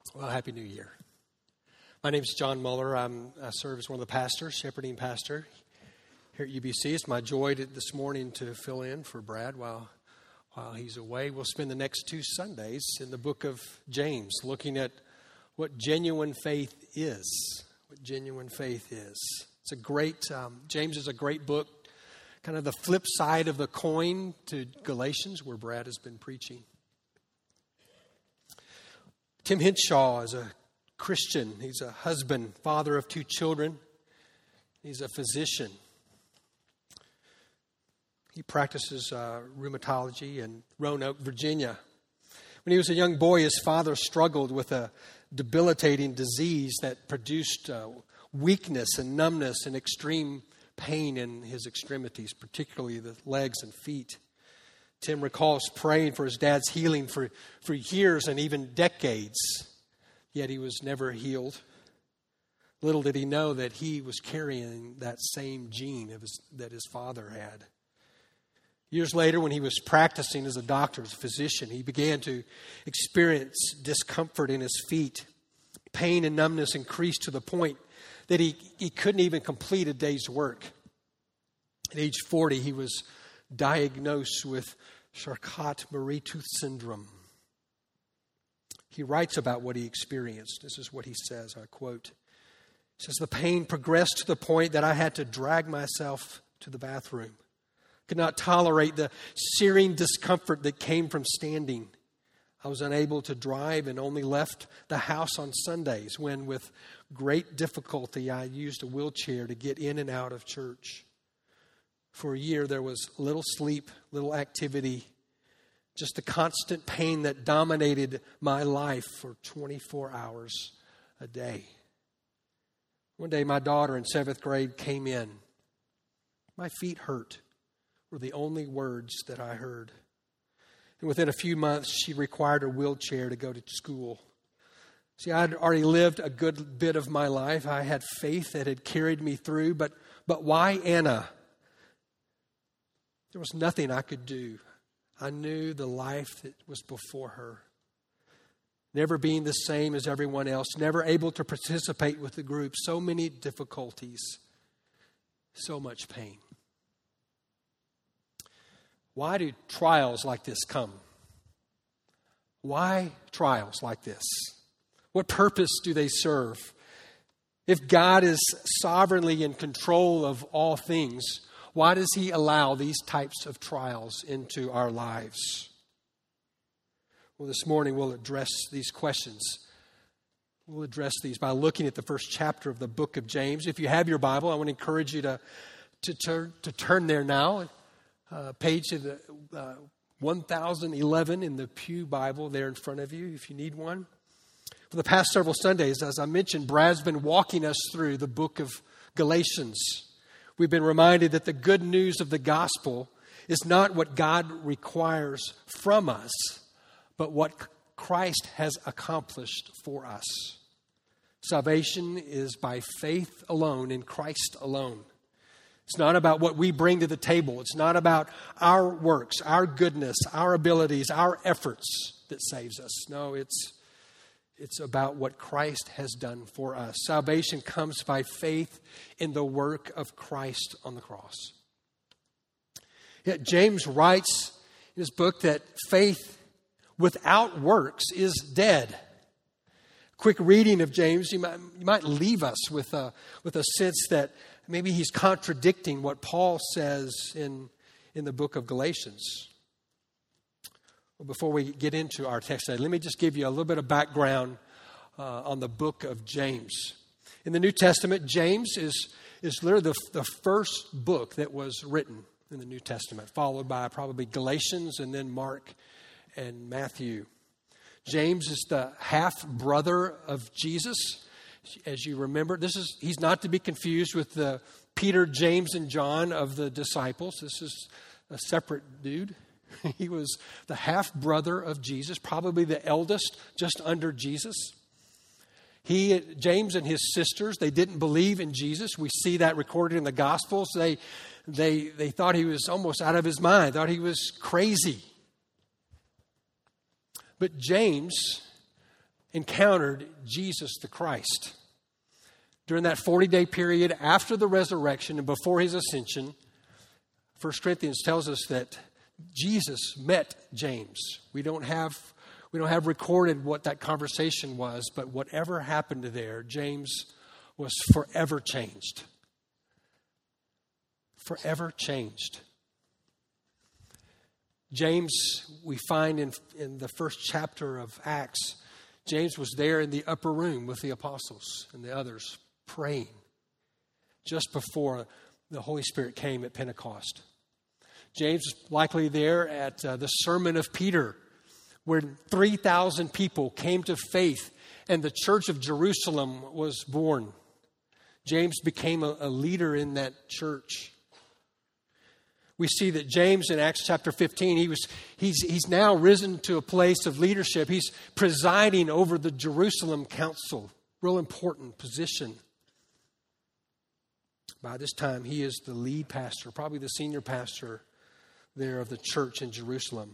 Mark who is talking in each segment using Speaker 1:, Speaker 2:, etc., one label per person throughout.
Speaker 1: Well, Happy New Year. My name is John Muller. I serve as one of the pastors, shepherding pastor here at UBC. It's my joy this morning to fill in for Brad while he's away. We'll spend the next 2 Sundays in the book of James looking at what genuine faith is. What genuine faith is. It's a great, James is a great book, kind of the flip side of the coin to Galatians, where Brad has been preaching. Tim Hinshaw is a Christian. He's a husband, father of 2 children. He's a physician. He practices rheumatology in Roanoke, Virginia. When he was a young boy, his father struggled with a debilitating disease that produced weakness and numbness and extreme pain in his extremities, particularly the legs and feet. Tim recalls praying for his dad's healing for years and even decades, yet he was never healed. Little did he know that he was carrying that same gene that his father had. Years later, when he was practicing as a doctor, as a physician, he began to experience discomfort in his feet. Pain and numbness increased to the point that he couldn't even complete a day's work. At age 40, he was diagnosed with Charcot-Marie-Tooth syndrome. He writes about what he experienced. This is what he says, I quote. He says, "The pain progressed to the point that I had to drag myself to the bathroom. Could not tolerate the searing discomfort that came from standing. I was unable to drive and only left the house on Sundays when, with great difficulty, I used a wheelchair to get in and out of church. For a year, there was little sleep, little activity, just the constant pain that dominated my life for 24 hours a day. One day, my daughter in 7th grade came in. My feet hurt were the only words that I heard. And within a few months, she required a wheelchair to go to school. See, I'd already lived a good bit of my life. I had faith that had carried me through, but why Anna? There was nothing I could do. I knew the life that was before her. Never being the same as everyone else, never able to participate with the group, so many difficulties, so much pain. Why do trials like this come? Why trials like this? What purpose do they serve? If God is sovereignly in control of all things, why does He allow these types of trials into our lives? Well, this morning we'll address these questions. We'll address these by looking at the first chapter of the book of James. If you have your Bible, I want to encourage you to turn there now. Page of the 1011 in the Pew Bible there in front of you, if you need one. For the past several Sundays, as I mentioned, Brad's been walking us through the book of Galatians. We've been reminded that the good news of the gospel is not what God requires from us, but what Christ has accomplished for us. Salvation is by faith alone, in Christ alone. It's not about what we bring to the table. It's not about our works, our goodness, our abilities, our efforts that saves us. No, it's about what Christ has done for us. Salvation comes by faith in the work of Christ on the cross. Yet James writes in his book that faith without works is dead. Quick reading of James, you might leave us with a sense that maybe he's contradicting what Paul says in the book of Galatians. Well, before we get into our text today, let me just give you a little bit of background on the book of James. In the New Testament, James is literally the first book that was written in the New Testament, followed by probably Galatians and then Mark and Matthew. James is the half-brother of Jesus. As you remember, he's not to be confused with the Peter, James, and John of the disciples. This is a separate dude. He was the half-brother of Jesus, probably the eldest, just under Jesus. James and his sisters, they didn't believe in Jesus. We see that recorded in the Gospels. They thought he was almost out of his mind, thought he was crazy. But James encountered Jesus the Christ. During that 40-day period after the resurrection and before his ascension, 1 Corinthians tells us that Jesus met James. We don't have recorded what that conversation was, but whatever happened there, James was forever changed. Forever changed. James, we find in the first chapter of Acts, James was there in the upper room with the apostles and the others praying just before the Holy Spirit came at Pentecost. James was likely there at the sermon of Peter, where 3,000 people came to faith and the church of Jerusalem was born. James became a leader in that church. We see that James in Acts chapter 15, he's now risen to a place of leadership. He's presiding over the Jerusalem council, real important position. By this time, he is the lead pastor, probably the senior pastor there of the church in Jerusalem.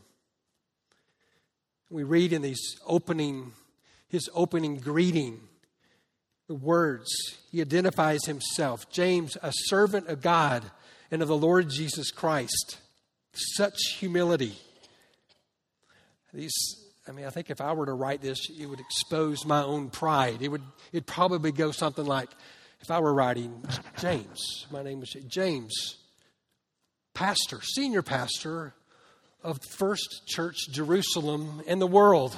Speaker 1: We read in his opening greeting, the words, he identifies himself, James, a servant of God and of the Lord Jesus Christ. Such humility. I think if I were to write this, it would expose my own pride. It'd probably go something like, if I were writing James, my name is James, pastor, senior pastor of First Church Jerusalem and the world,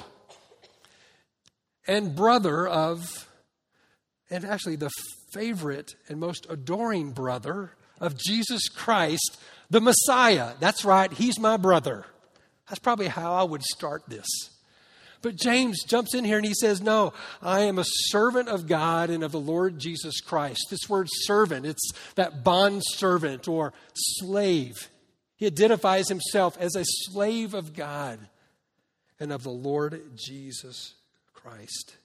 Speaker 1: and brother of, and actually the favorite and most adoring brother of Jesus Christ, the Messiah. That's right, he's my brother. That's probably how I would start this. But James jumps in here and he says, no, I am a servant of God and of the Lord Jesus Christ. This word servant, it's that bond servant or slave. He identifies himself as a slave of God and of the Lord Jesus Christ.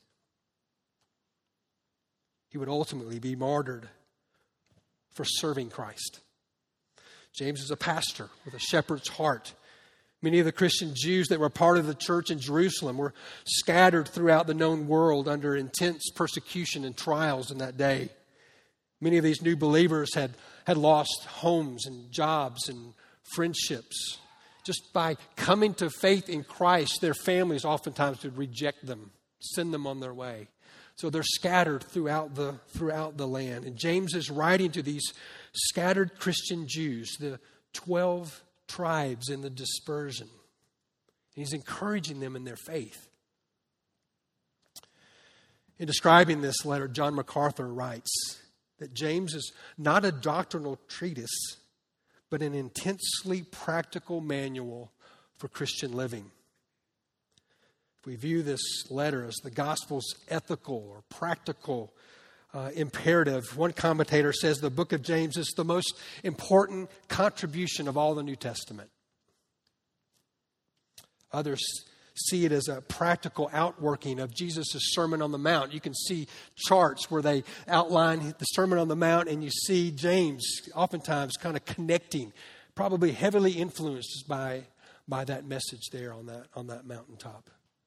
Speaker 1: He would ultimately be martyred for serving Christ. James is a pastor with a shepherd's heart. Many of the Christian Jews that were part of the church in Jerusalem were scattered throughout the known world under intense persecution and trials in that day. Many of these new believers had lost homes and jobs and friendships. Just by coming to faith in Christ, their families oftentimes would reject them, send them on their way. So they're scattered throughout the land. And James is writing to these scattered Christian Jews, the 12 tribes in the dispersion. He's encouraging them in their faith. In describing this letter, John MacArthur writes that James is not a doctrinal treatise, but an intensely practical manual for Christian living. If we view this letter as the gospel's ethical or practical imperative, one commentator says the book of James is the most important contribution of all the New Testament. Others see it as a practical outworking of Jesus' Sermon on the Mount. You can see charts where they outline the Sermon on the Mount, and you see James oftentimes kind of connecting, probably heavily influenced by that message there on that mountaintop.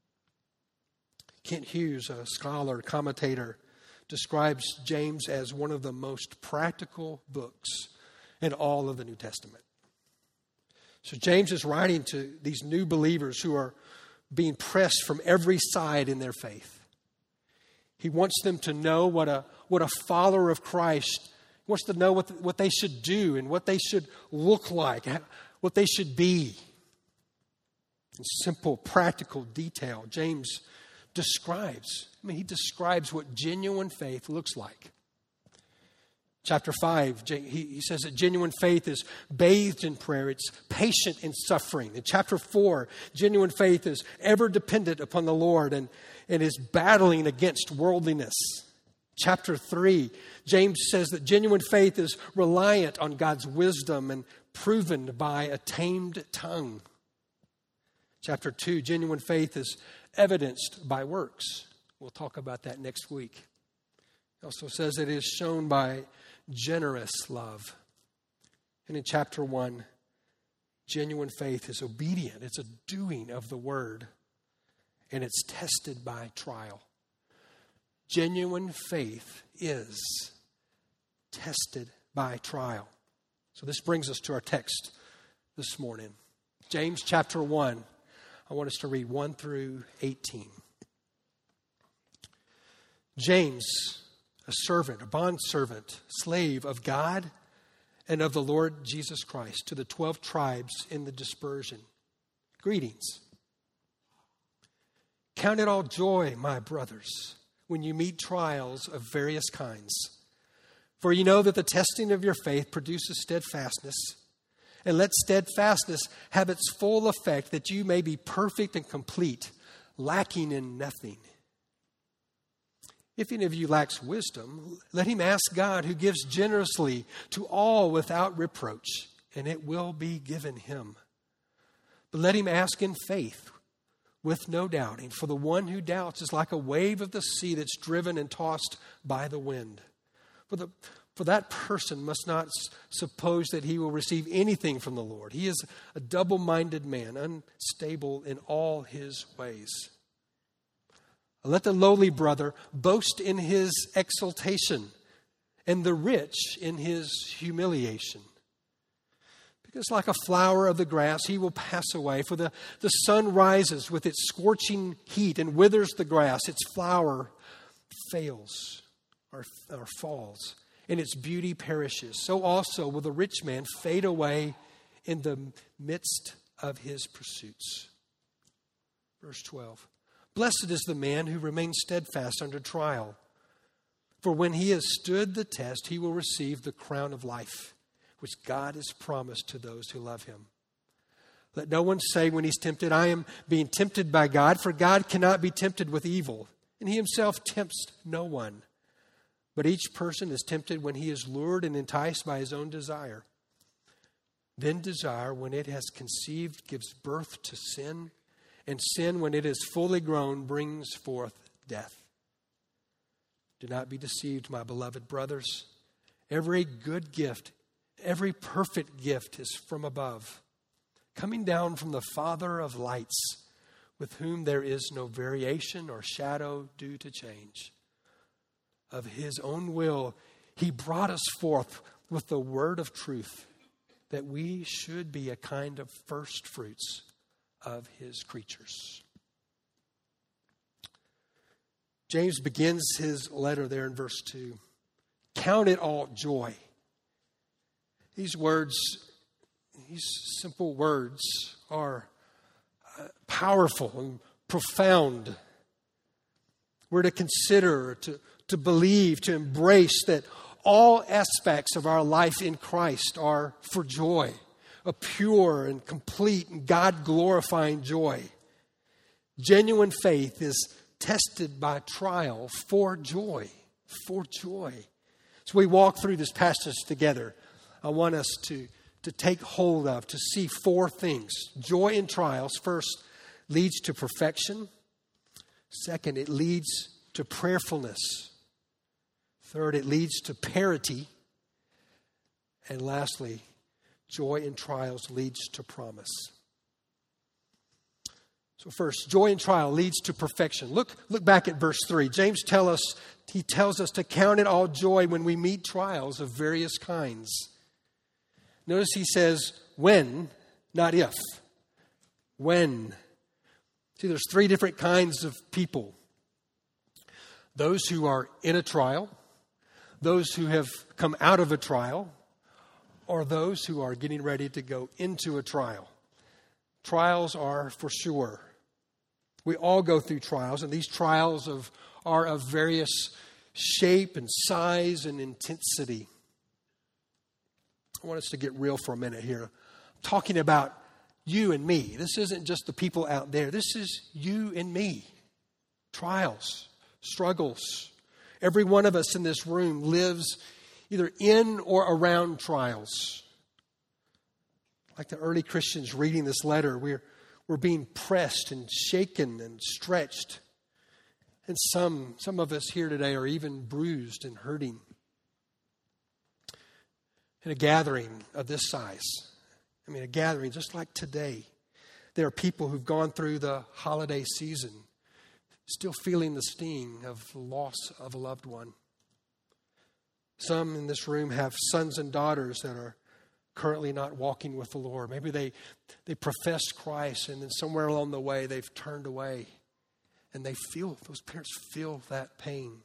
Speaker 1: Kent Hughes, a scholar, commentator, describes James as one of the most practical books in all of the New Testament. So James is writing to these new believers who are being pressed from every side in their faith. He wants them to know what a follower of Christ wants to know what they should do and what they should look like, what they should be. In simple, practical detail, James describes what genuine faith looks like. Chapter 5, he says that genuine faith is bathed in prayer. It's patient in suffering. In chapter 4, genuine faith is ever dependent upon the Lord and is battling against worldliness. Chapter 3, James says that genuine faith is reliant on God's wisdom and proven by a tamed tongue. Chapter 2, genuine faith is evidenced by works. We'll talk about that next week. It also says it is shown by generous love. And in chapter 1, genuine faith is obedient. It's a doing of the word. and it's tested by trial. Genuine faith is tested by trial. So this brings us to our text this morning. James chapter 1. I want us to read 1 through 18. James, a servant, a bondservant, slave of God and of the Lord Jesus Christ, to the 12 tribes in the dispersion. Greetings. Count it all joy, my brothers, when you meet trials of various kinds. For you know that the testing of your faith produces steadfastness. And let steadfastness have its full effect, that you may be perfect and complete, lacking in nothing. If any of you lacks wisdom, let him ask God, who gives generously to all without reproach, and it will be given him. But let him ask in faith, with no doubting. For the one who doubts is like a wave of the sea that's driven and tossed by the wind. For that person must not suppose that he will receive anything from the Lord. He is a double-minded man, unstable in all his ways. Let the lowly brother boast in his exaltation, and the rich in his humiliation. Because like a flower of the grass, he will pass away. For the sun rises with its scorching heat and withers the grass. Its flower fails or falls, and its beauty perishes. So also will the rich man fade away in the midst of his pursuits. Verse 12. Blessed is the man who remains steadfast under trial. For when he has stood the test, he will receive the crown of life, which God has promised to those who love him. Let no one say when he's tempted, I am being tempted by God, for God cannot be tempted with evil, and he himself tempts no one. But each person is tempted when he is lured and enticed by his own desire. Then desire, when it has conceived, gives birth to sin, and sin, when it is fully grown, brings forth death. Do not be deceived, my beloved brothers. Every good gift, every perfect gift is from above, coming down from the Father of lights, with whom there is no variation or shadow due to change. Of his own will, he brought us forth with the word of truth, that we should be a kind of first fruits of his creatures. James begins his letter there in verse 2. Count it all joy. These words, these simple words are powerful and profound. We're to consider, to believe, to embrace that all aspects of our life in Christ are for joy, a pure and complete and God-glorifying joy. Genuine faith is tested by trial for joy, for joy. So we walk through this passage together. I want us to take hold of, to see four things. Joy in trials, first, leads to perfection. Second, it leads to prayerfulness. Third, it leads to parity. And lastly, joy in trials leads to promise. So first, joy in trial leads to perfection. Look back at verse 3. James tells us to count it all joy when we meet trials of various kinds. Notice he says when, not if. When. See, there's three different kinds of people. Those who are in a trial, those who have come out of a trial, or those who are getting ready to go into a trial. Trials are for sure. We all go through trials, and these trials are of various shape and size and intensity. I want us to get real for a minute here. I'm talking about you and me. This isn't just the people out there. This is you and me. Trials, struggles. Every one of us in this room lives either in or around trials. Like the early Christians reading this letter, we're being pressed and shaken and stretched. And some of us here today are even bruised and hurting. In a gathering of this size, a gathering just like today, there are people who've gone through the holiday season still feeling the sting of the loss of a loved one. Some in this room have sons and daughters that are currently not walking with the Lord. Maybe they professed Christ, and then somewhere along the way they've turned away. And those parents feel that pain.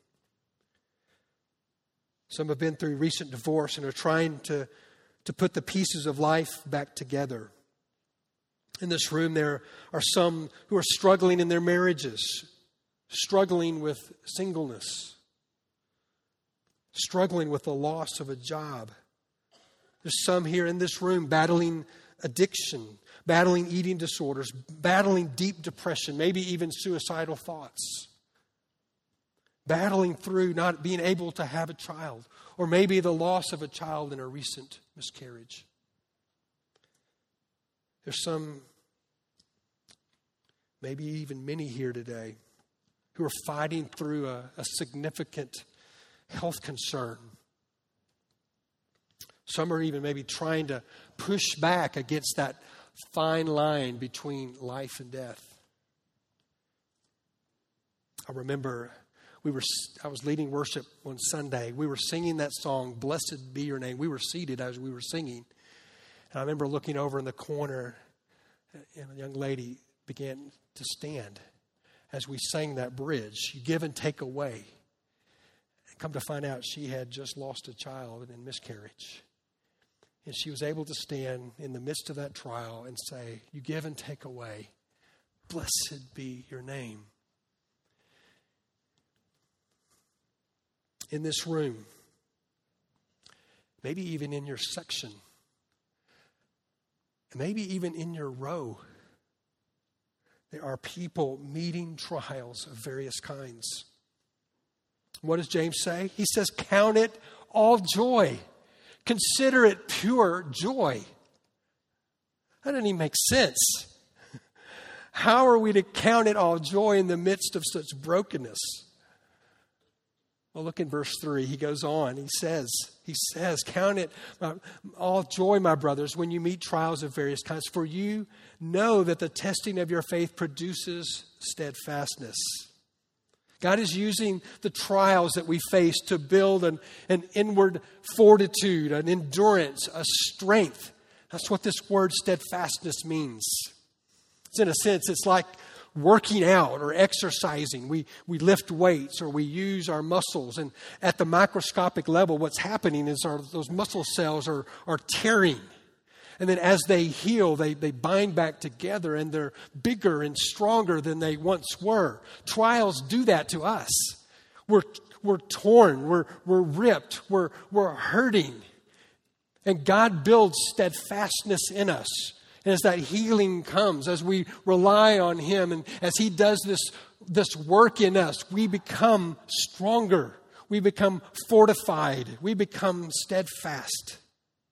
Speaker 1: Some have been through recent divorce and are trying to put the pieces of life back together. In this room, there are some who are struggling in their marriages, struggling with singleness, struggling with the loss of a job. There's some here in this room battling addiction, battling eating disorders, battling deep depression, maybe even suicidal thoughts, battling through not being able to have a child, or maybe the loss of a child in a recent miscarriage. There's some, maybe even many here today, who are fighting through a significant health concern. Some are even maybe trying to push back against that fine line between life and death. I remember I was leading worship on Sunday. We were singing that song, "Blessed Be Your Name." We were seated as we were singing. And I remember looking over in the corner, and a young lady began to stand as we sang that bridge, "You give and take away." And come to find out, she had just lost a child in miscarriage. And she was able to stand in the midst of that trial and say, "You give and take away. Blessed be your name." In this room, maybe even in your section, maybe even in your row, there are people meeting trials of various kinds. What does James say? He says, count it all joy. Consider it pure joy. That doesn't even make sense. How are we to count it all joy in the midst of such brokenness? Well, look in verse 3. He goes on. He says, count it all joy, my brothers, when you meet trials of various kinds. For you know that the testing of your faith produces steadfastness. God is using the trials that we face to build an inward fortitude, an endurance, a strength. That's what this word steadfastness means. It's in a sense, it's like working out or exercising. We lift weights or we use our muscles. And at the microscopic level, what's happening is those muscle cells are tearing. And then as they heal, they bind back together and they're bigger and stronger than they once were. Trials do that to us. We're torn, we're ripped, we're hurting. And God builds steadfastness in us. And as that healing comes, as we rely on Him and as He does this work in us, we become stronger. We become fortified. We become steadfast.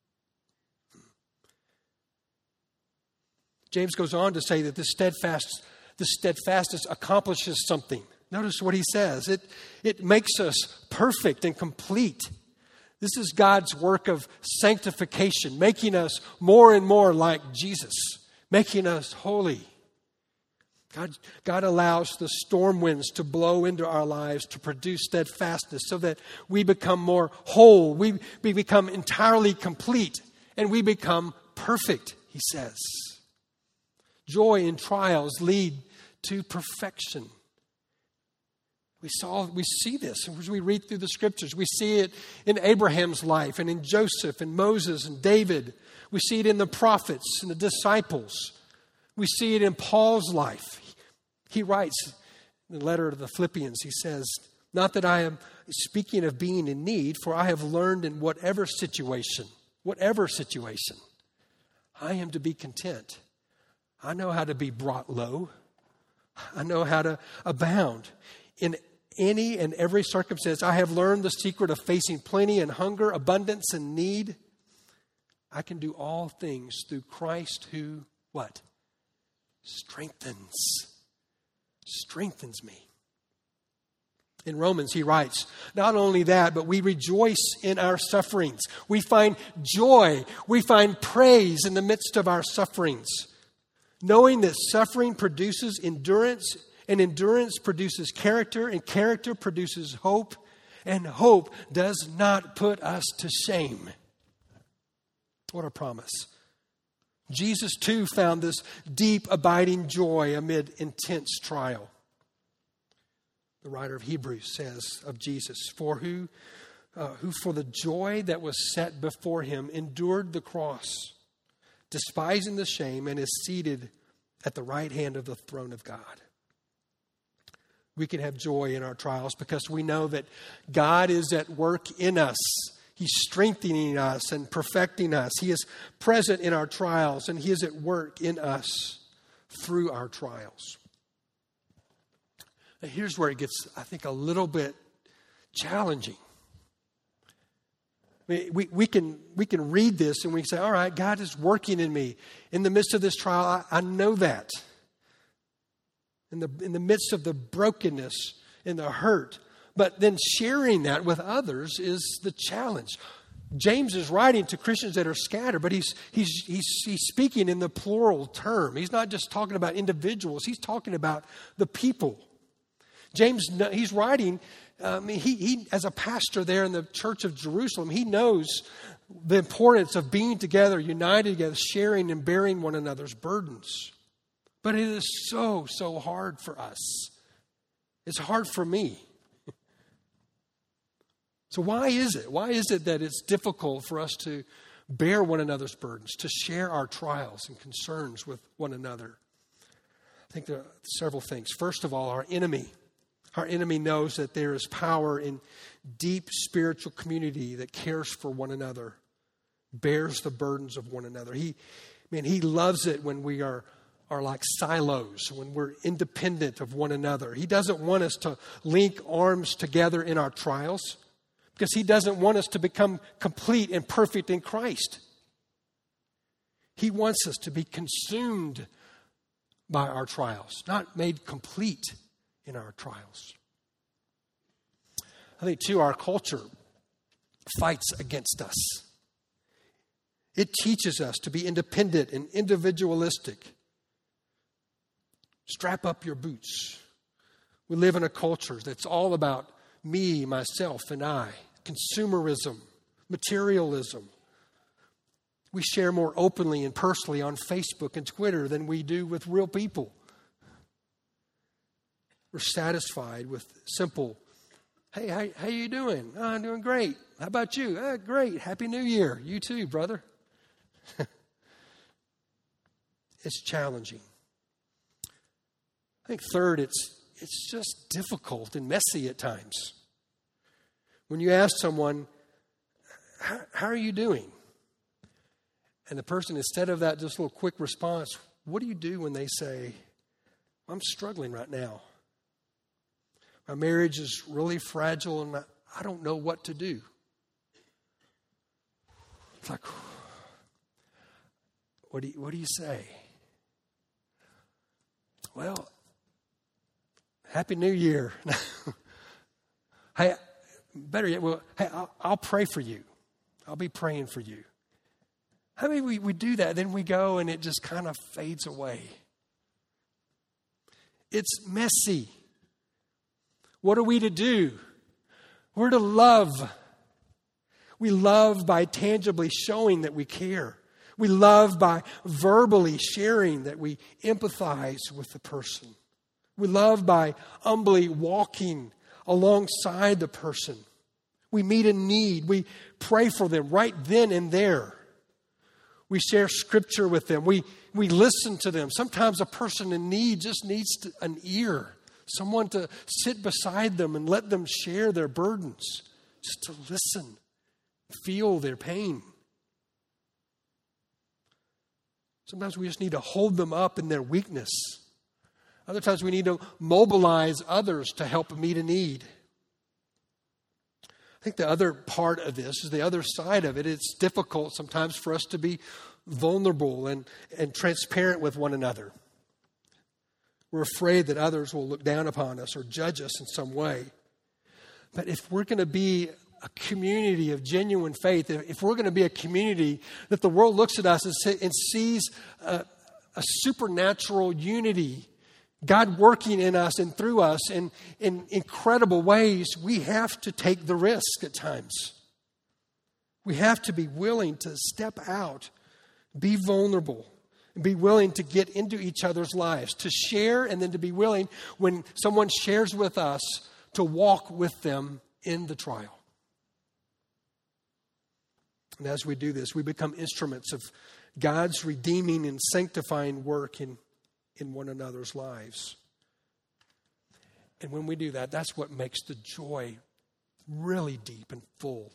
Speaker 1: James goes on to say that this steadfastness accomplishes something. Notice what he says. It makes us perfect and complete. This is God's work of sanctification, making us more and more like Jesus, making us holy. God allows the storm winds to blow into our lives to produce steadfastness so that we become more whole, we become entirely complete, and we become perfect, he says. Joy in trials lead to perfection. We see this as we read through the scriptures. We see it in Abraham's life and in Joseph and Moses and David. We see it in the prophets and the disciples. We see it in Paul's life. He writes in the letter to the Philippians, he says, "Not that I am speaking of being in need, for I have learned in whatever situation, I am to be content. I know how to be brought low. I know how to abound. In any and every circumstance, I have learned the secret of facing plenty and hunger, abundance and need. I can do all things through Christ who," what? Strengthens me. In Romans, he writes, "Not only that, but we rejoice in our sufferings. We find joy. We find praise in the midst of our sufferings. Knowing that suffering produces endurance, And endurance produces character, and character produces hope, and hope does not put us to shame. What a promise. Jesus, too, found this deep, abiding joy amid intense trial. The writer of Hebrews says of Jesus, who for the joy that was set before him endured the cross, despising the shame, and is seated at the right hand of the throne of God. We can have joy in our trials because we know that God is at work in us. He's strengthening us and perfecting us. He is present in our trials, and He is at work in us through our trials. Now, here's where it gets, I think, a little bit challenging. We can read this and we can say, all right, God is working in me. In the midst of this trial, I know that. In the midst of the brokenness and the hurt. But then sharing that with others is the challenge. James is writing to Christians that are scattered, but he's speaking in the plural term. He's not just talking about individuals. He's talking about the people. James, he's writing, he as a pastor there in the church of Jerusalem, he knows the importance of being together, united together, sharing and bearing one another's burdens. But it is so hard for us. It's hard for me. So why is it? Why is it that it's difficult for us to bear one another's burdens, to share our trials and concerns with one another? I think there are several things. First of all, our enemy. Our enemy knows that there is power in deep spiritual community that cares for one another, bears the burdens of one another. He loves it when we are like silos, when we're independent of one another. He doesn't want us to link arms together in our trials because He doesn't want us to become complete and perfect in Christ. He wants us to be consumed by our trials, not made complete in our trials. I think, too, our culture fights against us. It teaches us to be independent and individualistic. Strap up your boots. We live in a culture that's all about me, myself, and I. Consumerism, materialism. We share more openly and personally on Facebook and Twitter than we do with real people. We're satisfied with simple, hey, how you doing? Oh, I'm doing great. How about you? Great. Happy New Year. You too, brother. It's challenging. I think third, it's just difficult and messy at times. When you ask someone, how are you doing? And the person, instead of that just little quick response, what do you do when they say, I'm struggling right now? My marriage is really fragile and I don't know what to do. It's like, what do you say? Well, Happy New Year. Hey, better yet, I'll pray for you. I'll be praying for you. How many we do that, then we go and it just kind of fades away. It's messy. What are we to do? We're to love. We love by tangibly showing that we care. We love by verbally sharing that we empathize with the person. We love by humbly walking alongside the person. We meet a need. We pray for them right then and there. We share scripture with them. We listen to them. Sometimes a person in need just needs an ear. Someone to sit beside them and let them share their burdens. Just to listen. Feel their pain. Sometimes we just need to hold them up in their weakness. Other times we need to mobilize others to help meet a need. I think the other part of this is the other side of it. It's difficult sometimes for us to be vulnerable and transparent with one another. We're afraid that others will look down upon us or judge us in some way. But if we're going to be a community of genuine faith, if we're going to be a community that the world looks at us and sees a supernatural unity God working in us and through us in incredible ways, we have to take the risk at times. We have to be willing to step out, be vulnerable, and be willing to get into each other's lives, to share, and then to be willing, when someone shares with us, to walk with them in the trial. And as we do this, we become instruments of God's redeeming and sanctifying work in one another's lives. And when we do that, that's what makes the joy really deep and full.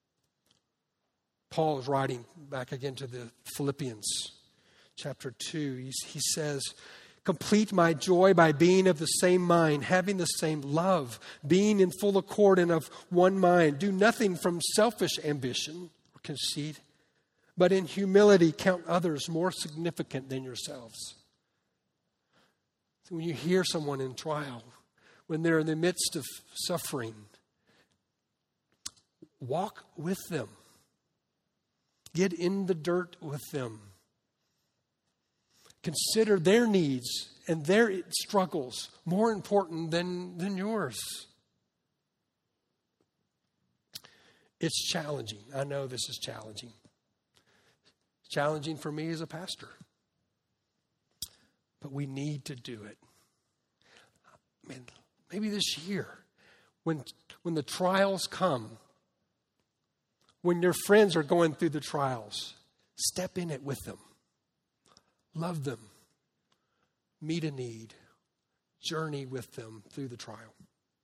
Speaker 1: Paul is writing back again to the Philippians, chapter 2. He says, complete my joy by being of the same mind, having the same love, being in full accord and of one mind. Do nothing from selfish ambition or conceit, but in humility count others more significant than yourselves. So when you hear someone in trial, when they're in the midst of suffering, walk with them. Get in the dirt with them. Consider their needs and their struggles more important than yours. It's challenging. I know this is challenging. It's challenging for me as a pastor. But we need to do it. Man, maybe this year, when the trials come, when your friends are going through the trials, step in it with them. Love them. Meet a need. Journey with them through the trial.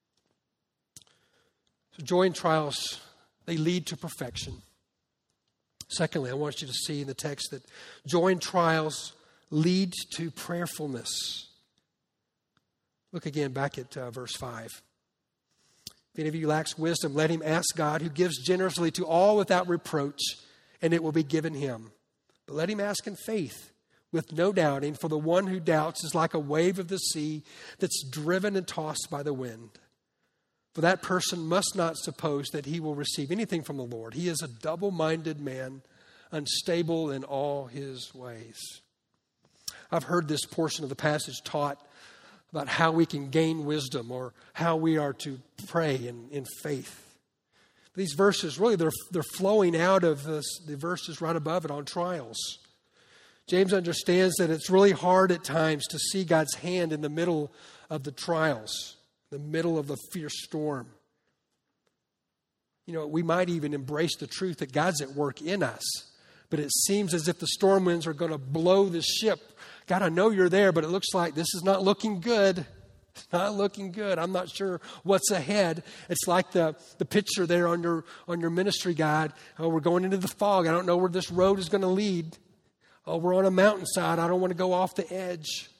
Speaker 1: So joy in trials, they lead to perfection. Secondly, I want you to see in the text that joy in trials leads to prayerfulness. Look again back at verse 5. If any of you lacks wisdom, let him ask God, who gives generously to all without reproach, and it will be given him. But let him ask in faith, with no doubting, for the one who doubts is like a wave of the sea that's driven and tossed by the wind. For that person must not suppose that he will receive anything from the Lord. He is a double-minded man, unstable in all his ways. I've heard this portion of the passage taught about how we can gain wisdom or how we are to pray in faith. These verses, really, they're flowing out of the verses right above it on trials. James understands that it's really hard at times to see God's hand in the middle of the trials, the middle of the fierce storm. You know, we might even embrace the truth that God's at work in us, but it seems as if the storm winds are going to blow the ship. God, I know you're there, but it looks like this is not looking good. It's not looking good. I'm not sure what's ahead. It's like the picture there on your ministry guide. Oh, we're going into the fog. I don't know where this road is going to lead. Oh, we're on a mountainside. I don't want to go off the edge.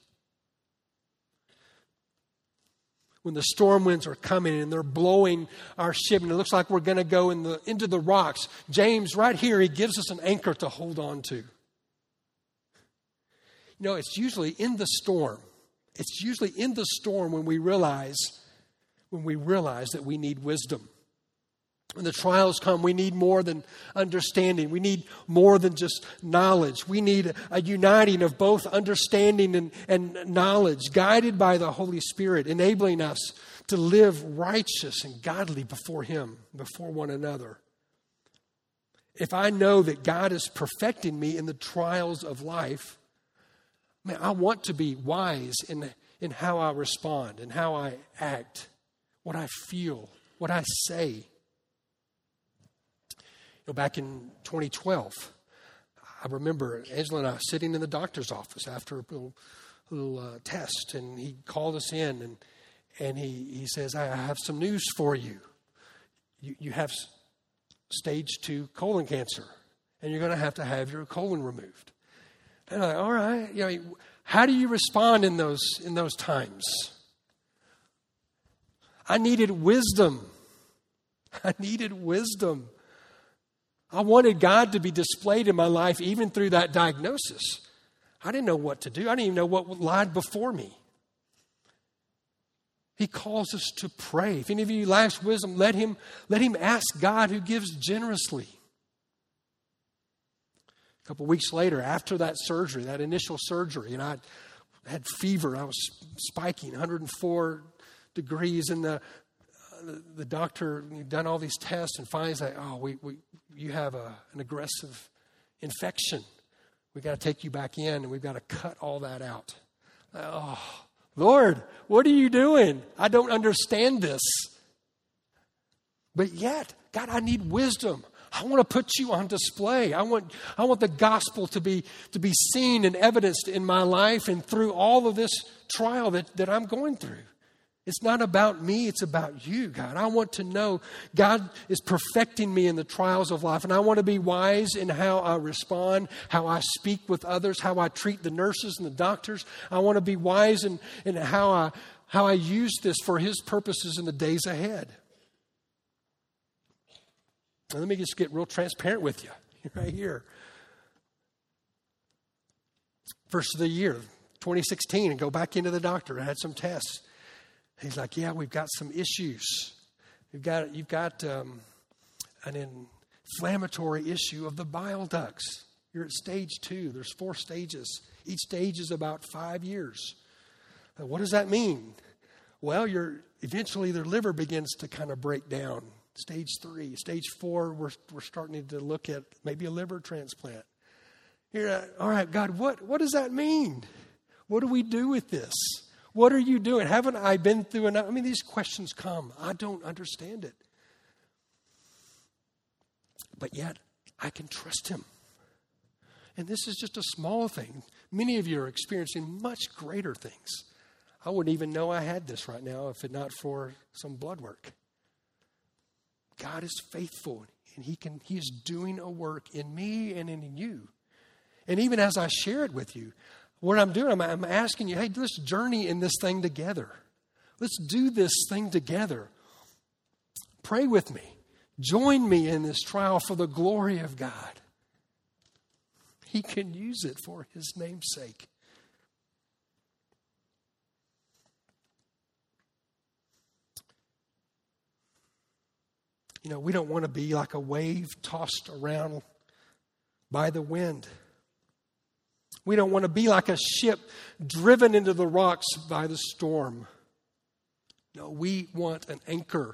Speaker 1: When the storm winds are coming and they're blowing our ship and it looks like we're going to go into the rocks, James, right here, he gives us an anchor to hold on to. You know, it's usually in the storm. It's usually in the storm when we realize that we need wisdom. When the trials come, we need more than understanding. We need more than just knowledge. We need a uniting of both understanding and knowledge, guided by the Holy Spirit, enabling us to live righteous and godly before Him, before one another. If I know that God is perfecting me in the trials of life, man, I want to be wise in how I respond and how I act, what I feel, what I say. Back in 2012, I remember Angela and I sitting in the doctor's office after a little test, and he called us in, and he says, I have some news for you. You have stage 2 colon cancer, and you're going to have your colon removed. And I'm like, all right, you know, how do you respond in those times? I needed wisdom. I wanted God to be displayed in my life even through that diagnosis. I didn't know what to do. I didn't even know what lied before me. He calls us to pray. If any of you lacks wisdom, let him ask God, who gives generously. A couple weeks later, after that surgery, that initial surgery, and I I had fever. I was spiking 104 degrees. And the doctor had done all these tests and finally said, you have an aggressive infection. We've got to take you back in and we've got to cut all that out. Oh, Lord, what are you doing? I don't understand this. But yet, God, I need wisdom. I want to put you on display. I want the gospel to be seen and evidenced in my life and through all of this trial that I'm going through. It's not about me, it's about you, God. I want to know God is perfecting me in the trials of life, and I want to be wise in how I respond, how I speak with others, how I treat the nurses and the doctors. I want to be wise in how I use this for His purposes in the days ahead. Now, let me just get real transparent with you right here. First of the year, 2016, and go back into the doctor. I had some tests. He's like, yeah, we've got some issues. You've got an inflammatory issue of the bile ducts. You're at stage 2. There's 4 stages. Each stage is about 5 years. What does that mean? Well, eventually their liver begins to kind of break down. Stage 3. Stage 4, we're starting to look at maybe a liver transplant. All right, God, what does that mean? What do we do with this? What are you doing? Haven't I been through enough? I mean, these questions come. I don't understand it. But yet, I can trust Him. And this is just a small thing. Many of you are experiencing much greater things. I wouldn't even know I had this right now if it not for some blood work. God is faithful, and He is doing a work in me and in you. And even as I share it with you, what I'm doing, I'm asking you, hey, let's journey in this thing together. Let's do this thing together. Pray with me. Join me in this trial for the glory of God. He can use it for His name's sake. You know, we don't want to be like a wave tossed around by the wind. We don't want to be like a ship driven into the rocks by the storm. No, we want an anchor.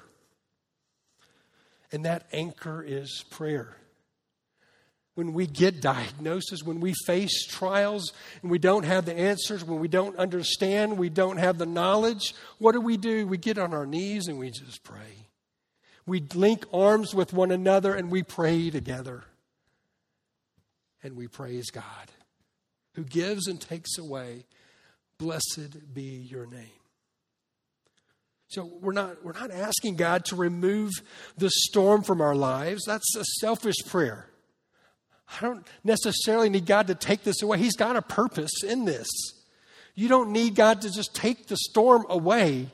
Speaker 1: And that anchor is prayer. When we get diagnosis, when we face trials and we don't have the answers, when we don't understand, we don't have the knowledge, what do? We get on our knees and we just pray. We link arms with one another and we pray together. And we praise God, who gives and takes away. Blessed be your name. So we're not asking God to remove the storm from our lives. That's a selfish prayer. I don't necessarily need God to take this away. He's got a purpose in this. You don't need God to just take the storm away.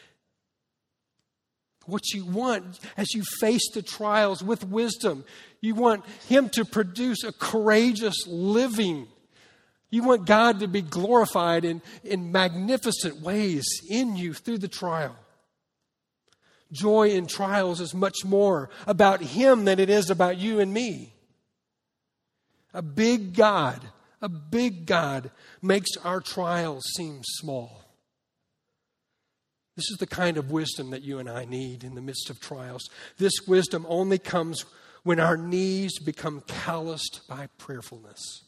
Speaker 1: What you want as you face the trials with wisdom, you want Him to produce a courageous living. You want God to be glorified in magnificent ways in you through the trial. Joy in trials is much more about Him than it is about you and me. A big God makes our trials seem small. This is the kind of wisdom that you and I need in the midst of trials. This wisdom only comes when our knees become calloused by prayerfulness.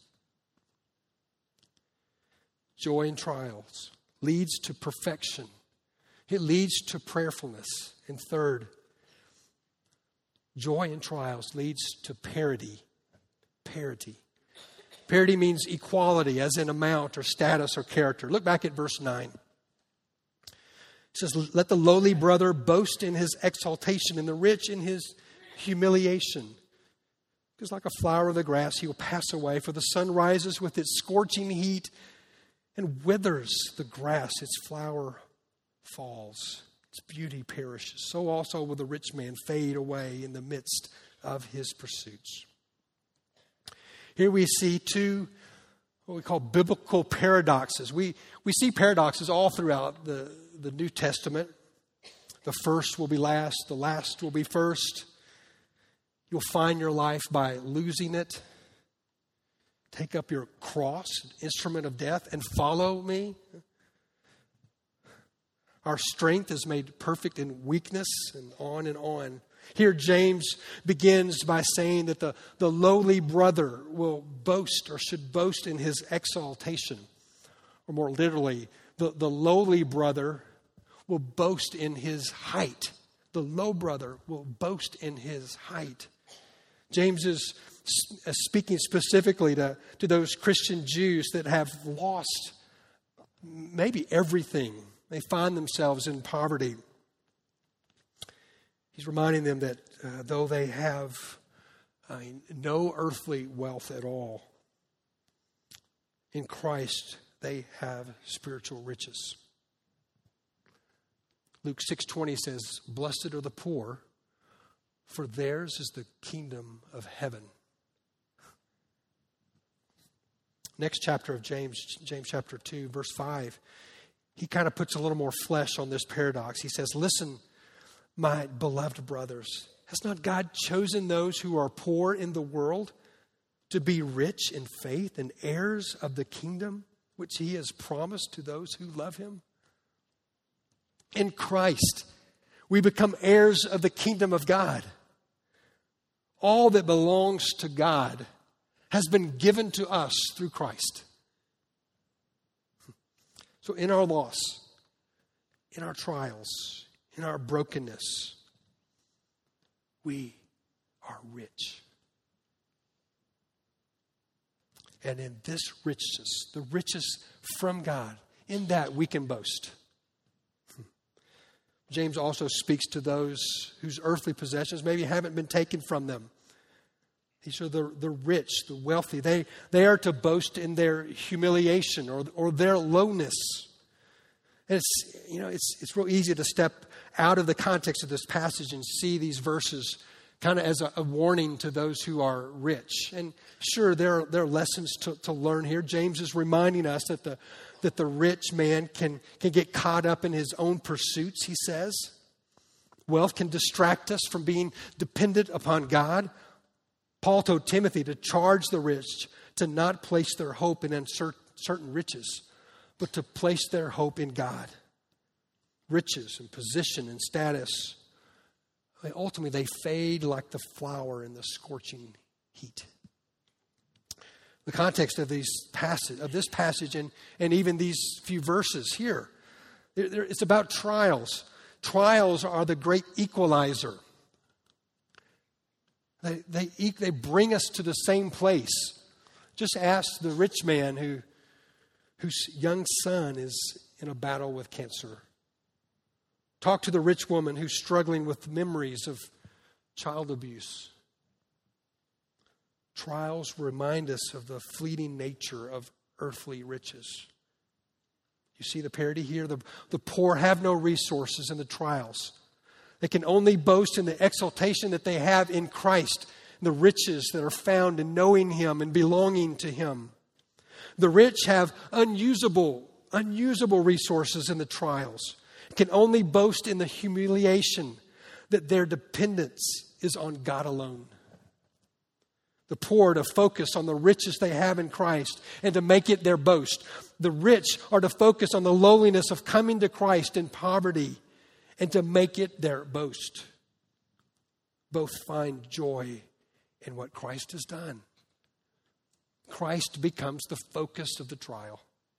Speaker 1: Joy in trials leads to perfection. It leads to prayerfulness. And third, joy in trials leads to parity. Parity. Parity means equality, as in amount or status or character. Look back at verse 9. It says, let the lowly brother boast in his exaltation and the rich in his humiliation. Because like a flower of the grass, he will pass away. For the sun rises with its scorching heat and withers the grass, its flower falls, its beauty perishes. So also will the rich man fade away in the midst of his pursuits. Here we see two, what we call biblical paradoxes. We see paradoxes all throughout the New Testament. The first will be last, the last will be first. You'll find your life by losing it. take up your cross, instrument of death, and follow me. Our strength is made perfect in weakness, and on and on. Here James begins by saying that the lowly brother will boast or should boast in his exaltation. Or more literally, the lowly brother will boast in his height. The low brother will boast in his height. James is speaking specifically to those Christian Jews that have lost maybe everything. They find themselves in poverty. He's reminding them that though they have no earthly wealth at all, in Christ they have spiritual riches. Luke 6:20 says, "Blessed are the poor, for theirs is the kingdom of heaven." Next chapter of James chapter 2, verse 5, he kind of puts a little more flesh on this paradox. He says, "Listen, my beloved brothers, has not God chosen those who are poor in the world to be rich in faith and heirs of the kingdom which he has promised to those who love him?" In Christ, we become heirs of the kingdom of God. All that belongs to God has been given to us through Christ. So in our loss, in our trials, in our brokenness, we are rich. And in this richness, the riches from God, in that we can boast. James also speaks to those whose earthly possessions maybe haven't been taken from them. These are the rich, the wealthy. They are to boast in their humiliation or their lowness. And it's real easy to step out of the context of this passage and see these verses kind of as a warning to those who are rich. And sure, there are lessons to learn here. James is reminding us that the rich man can get caught up in his own pursuits, he says. Wealth can distract us from being dependent upon God. Paul told Timothy to charge the rich to not place their hope in uncertain riches, but to place their hope in God. Riches and position and status, ultimately they fade like the flower in the scorching heat. The context of this passage and even these few verses here, it's about trials. Trials are the great equalizer. They bring us to the same place. Just ask the rich man whose young son is in a battle with cancer. Talk to the rich woman who's struggling with memories of child abuse. Trials remind us of the fleeting nature of earthly riches. You see the parody here? The poor have no resources in the trials. They can only boast in the exaltation that they have in Christ, the riches that are found in knowing him and belonging to him. The rich have unusable resources in the trials. Can only boast in the humiliation that their dependence is on God alone. The poor to focus on the riches they have in Christ and to make it their boast. The rich are to focus on the lowliness of coming to Christ in poverty and to make it their boast. Both find joy in what Christ has done. Christ becomes the focus of the trial.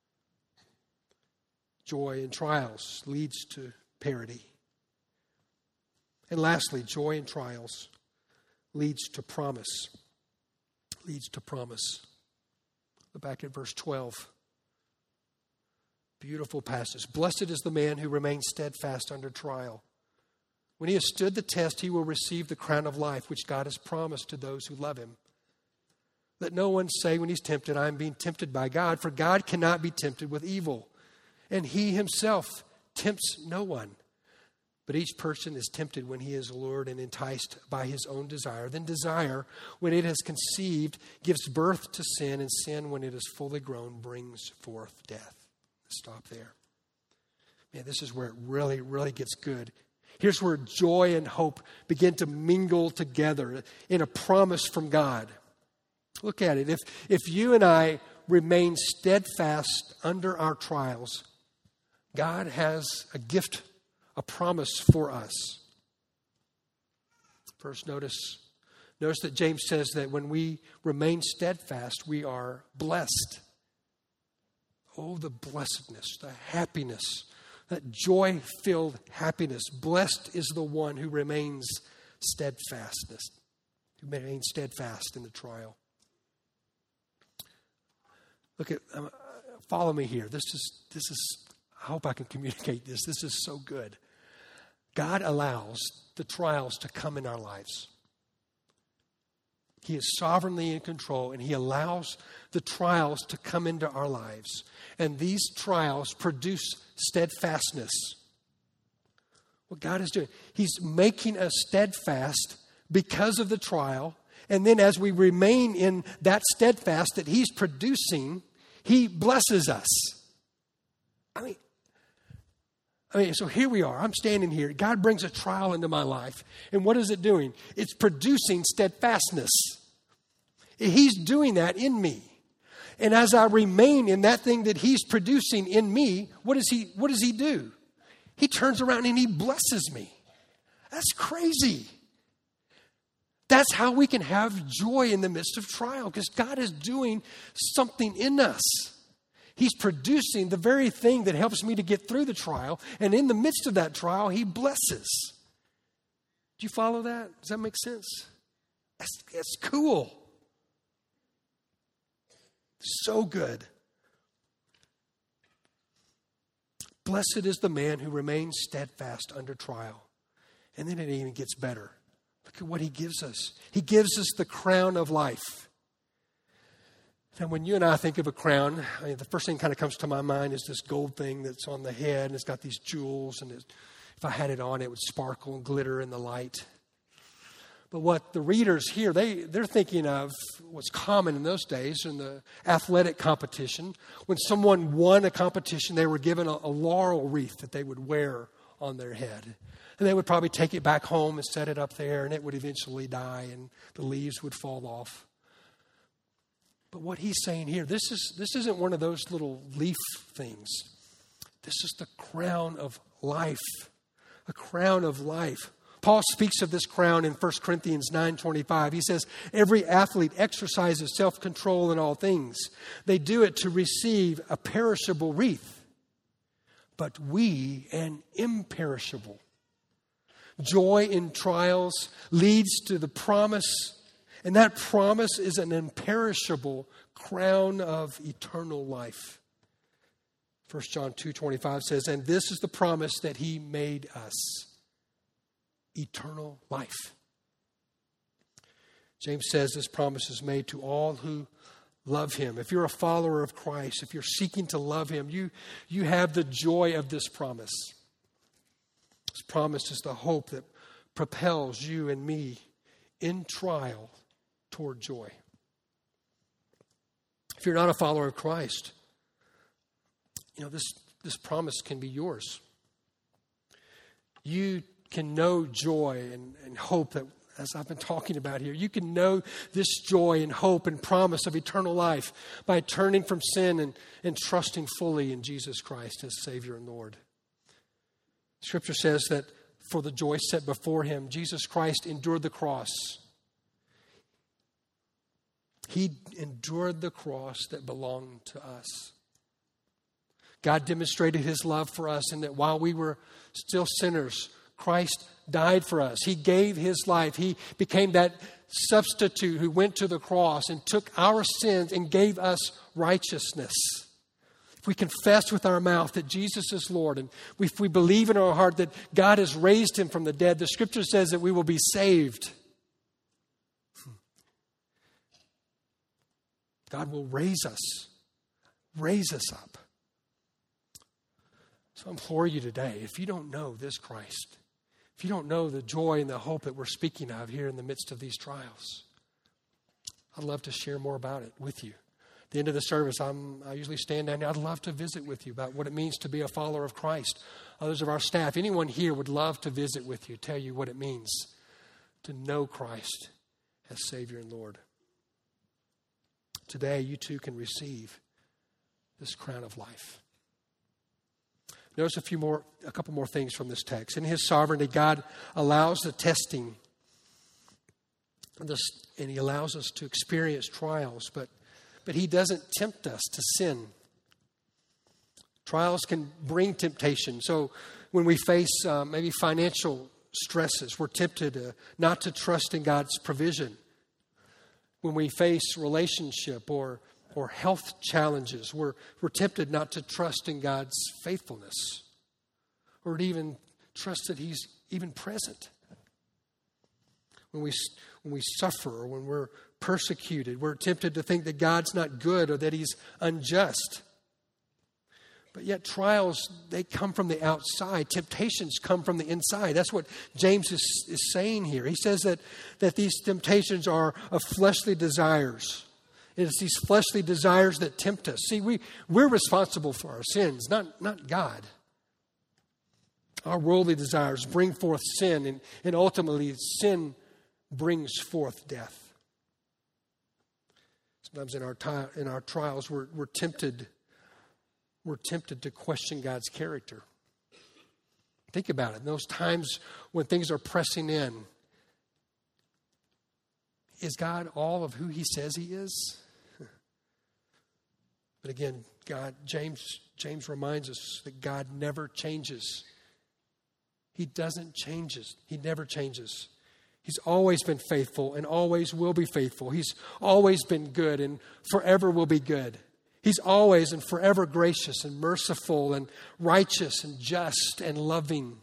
Speaker 1: Joy in trials leads to parity. And lastly, joy in trials leads to promise. Leads to promise. Look back at verse 12. Beautiful passage. Blessed is the man who remains steadfast under trial. When he has stood the test, he will receive the crown of life, which God has promised to those who love him. Let no one say when he's tempted, I am being tempted by God, for God cannot be tempted with evil. And he himself tempts no one. But each person is tempted when he is allured and enticed by his own desire. Then desire, when it has conceived, gives birth to sin, and sin, when it is fully grown, brings forth death. Let's stop there. Man, this is where it really, really gets good. Here's where joy and hope begin to mingle together in a promise from God. Look at it. If you and I remain steadfast under our trials, God has a gift, a promise for us. First, notice that James says that when we remain steadfast, we are blessed. Oh, the blessedness, the happiness, that joy-filled happiness. Blessed is the one who remains steadfast in the trial. Look at, follow me here. This is. I hope I can communicate this. This is so good. God allows the trials to come in our lives. He is sovereignly in control, and He allows the trials to come into our lives. And these trials produce steadfastness. What God is doing, He's making us steadfast because of the trial. And then as we remain in that steadfast that He's producing, He blesses us. I mean, so here we are. I'm standing here. God brings a trial into my life. And what is it doing? It's producing steadfastness. He's doing that in me. And as I remain in that thing that He's producing in me, what does He do? He turns around and He blesses me. That's crazy. That's how we can have joy in the midst of trial, because God is doing something in us. He's producing the very thing that helps me to get through the trial. And in the midst of that trial, He blesses. Do you follow that? Does that make sense? That's cool. So good. Blessed is the man who remains steadfast under trial. And then it even gets better. Look at what He gives us. He gives us the crown of life. Now, when you and I think of a crown, the first thing that kind of comes to my mind is this gold thing that's on the head, and it's got these jewels, and if I had it on, it would sparkle and glitter in the light. But what the readers here, they're thinking of what's common in those days in the athletic competition. When someone won a competition, they were given a laurel wreath that they would wear on their head. And they would probably take it back home and set it up there, and it would eventually die, and the leaves would fall off. But what he's saying here, this isn't one of those little leaf things. This is the crown of life. A crown of life. Paul speaks of this crown in 1 Corinthians 9:25. He says, every athlete exercises self-control in all things. They do it to receive a perishable wreath, but we an imperishable. Joy in trials leads to the promise, and that promise is an imperishable crown of eternal life. 1 John 2:25 says, and this is the promise that He made us, eternal life. James says this promise is made to all who love Him. If you're a follower of Christ, if you're seeking to love Him, you have the joy of this promise. This promise is the hope that propels you and me in trial toward joy. If you're not a follower of Christ, this promise can be yours. You can know joy and hope that, as I've been talking about here, you can know this joy and hope and promise of eternal life by turning from sin and trusting fully in Jesus Christ as Savior and Lord. Scripture says that for the joy set before Him, Jesus Christ endured the cross. He endured the cross that belonged to us. God demonstrated His love for us in that while we were still sinners, Christ died for us. He gave His life. He became that substitute who went to the cross and took our sins and gave us righteousness. If we confess with our mouth that Jesus is Lord, and if we believe in our heart that God has raised Him from the dead, the Scripture says that we will be saved. God will raise us up. So I implore you today, if you don't know this Christ, if you don't know the joy and the hope that we're speaking of here in the midst of these trials, I'd love to share more about it with you. At the end of the service, I usually stand down here. I'd love to visit with you about what it means to be a follower of Christ. Others of our staff, anyone here would love to visit with you, tell you what it means to know Christ as Savior and Lord. today you too can receive this crown of life. Notice a couple more things from this text. In His sovereignty, God allows the testing, and He allows us to experience trials, but He doesn't tempt us to sin. Trials can bring temptation. So when we face maybe financial stresses, we're tempted not to trust in God's provision. When we face relationship or health challenges, we're tempted not to trust in God's faithfulness or to even trust that He's even present. When we suffer or when we're persecuted, we're tempted to think that God's not good or that He's unjust. But yet trials, they come from the outside. Temptations come from the inside. That's what James is saying here. He says that these temptations are of fleshly desires. It's these fleshly desires that tempt us. See, we're responsible for our sins, not God. Our worldly desires bring forth sin, and ultimately sin brings forth death. Sometimes in our trials, we're tempted to question God's character. Think about it. In those times when things are pressing in, is God all of who He says He is? But again, James reminds us that God never changes. He doesn't change. He never changes. He's always been faithful and always will be faithful. He's always been good and forever will be good. He's always and forever gracious and merciful and righteous and just and loving.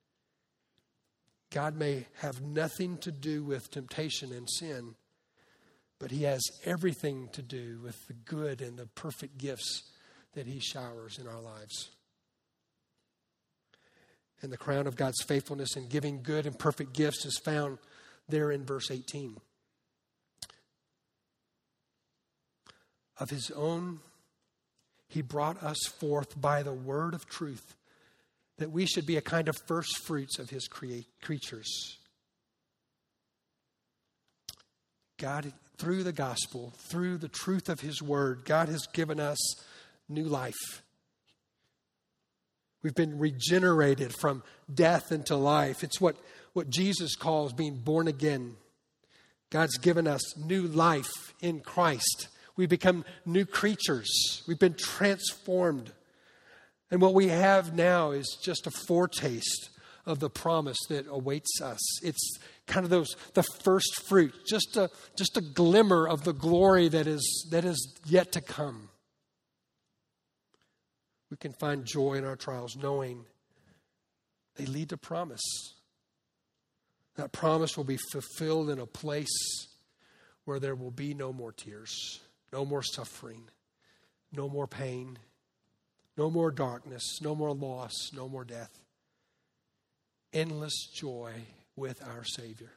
Speaker 1: God may have nothing to do with temptation and sin, but He has everything to do with the good and the perfect gifts that He showers in our lives. And the crown of God's faithfulness in giving good and perfect gifts is found there in verse 18. Of His own, He brought us forth by the word of truth, that we should be a kind of first fruits of His creatures. God, through the gospel, through the truth of His word, God has given us new life. We've been regenerated from death into life. It's what Jesus calls being born again. God's given us new life in Christ. We become new creatures. We've been transformed. And what we have now is just a foretaste of the promise that awaits us. It's kind of the first fruit, just a glimmer of the glory that is yet to come. We can find joy in our trials knowing they lead to promise. That promise will be fulfilled in a place where there will be no more tears, no more suffering, no more pain, no more darkness, no more loss, no more death. Endless joy with our Savior.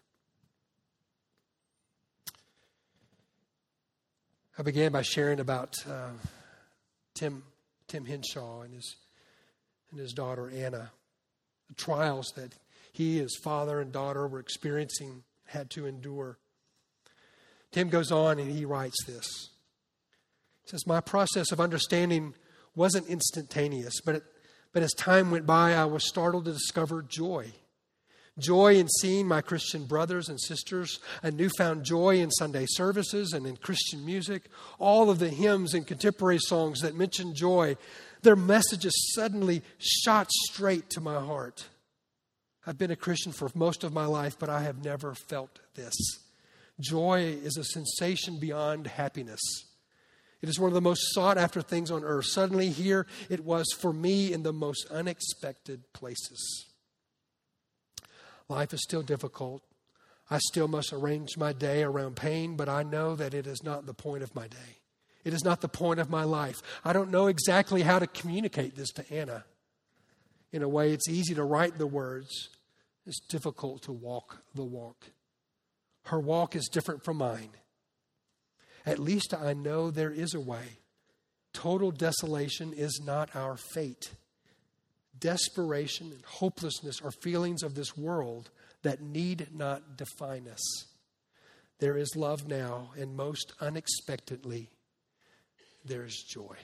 Speaker 1: I began by sharing about Tim Henshaw and his daughter Anna, the trials that he, his father and daughter were experiencing, had to endure. Tim goes on and he writes this. He says, "My process of understanding wasn't instantaneous, but as time went by, I was startled to discover joy. Joy in seeing my Christian brothers and sisters, a newfound joy in Sunday services and in Christian music. All of the hymns and contemporary songs that mention joy, their messages suddenly shot straight to my heart. I've been a Christian for most of my life, but I have never felt this. Joy is a sensation beyond happiness. It is one of the most sought after things on earth. Suddenly here it was for me in the most unexpected places. Life is still difficult. I still must arrange my day around pain, but I know that it is not the point of my day. It is not the point of my life. I don't know exactly how to communicate this to Anna. In a way, it's easy to write the words. It's difficult to walk the walk. Her walk is different from mine. At least I know there is a way. Total desolation is not our fate. Desperation and hopelessness are feelings of this world that need not define us. there is love now, and most unexpectedly, there is joy.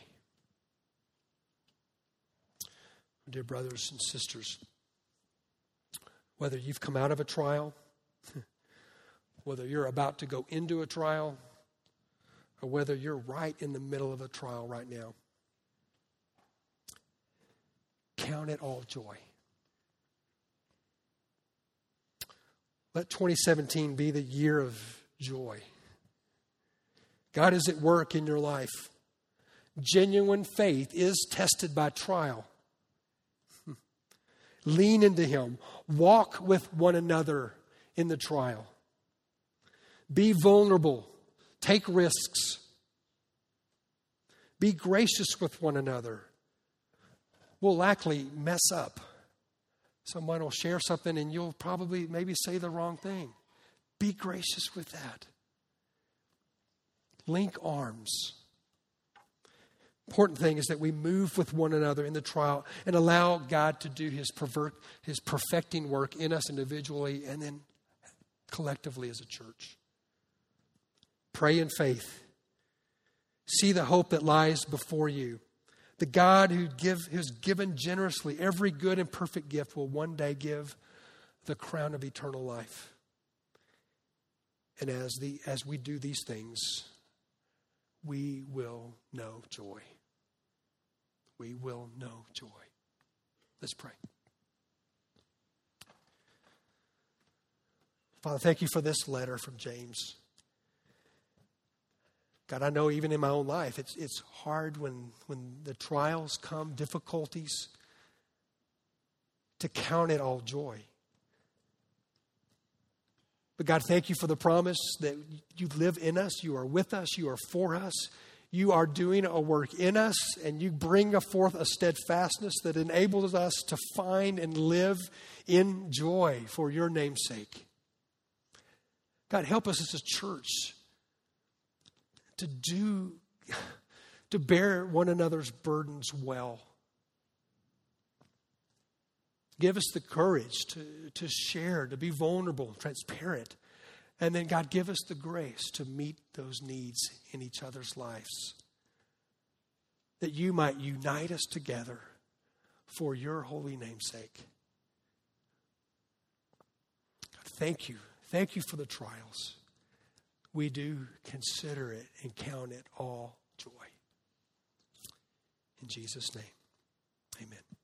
Speaker 1: Dear brothers and sisters, whether you've come out of a trial, whether you're about to go into a trial, or whether you're right in the middle of a trial right now, count it all joy. Let 2017 be the year of joy. God is at work in your life. Genuine faith is tested by trial. Lean into Him. Walk with one another in the trial. Be vulnerable. Take risks. Be gracious with one another. We'll likely mess up. Someone will share something and you'll probably maybe say the wrong thing. Be gracious with that. Link arms. Important thing is that we move with one another in the trial and allow God to do His perfecting work in us individually and then collectively as a church. Pray in faith. See the hope that lies before you. The God who has given generously every good and perfect gift will one day give the crown of eternal life. And as we do these things, we will know joy. We will know joy. Let's pray. Father, thank you for this letter from James. God, I know even in my own life, it's hard when the trials come, difficulties, to count it all joy. But God, thank you for the promise that you live in us, you are with us, you are for us. You are doing a work in us, and you bring forth a steadfastness that enables us to find and live in joy for your name's sake. God, help us as a church to bear one another's burdens well. Give us the courage to share, to be vulnerable, transparent. And then, God, give us the grace to meet those needs in each other's lives. That you might unite us together for your holy name's sake. God, thank you. Thank you for the trials. We do consider it and count it all joy. In Jesus' name, amen.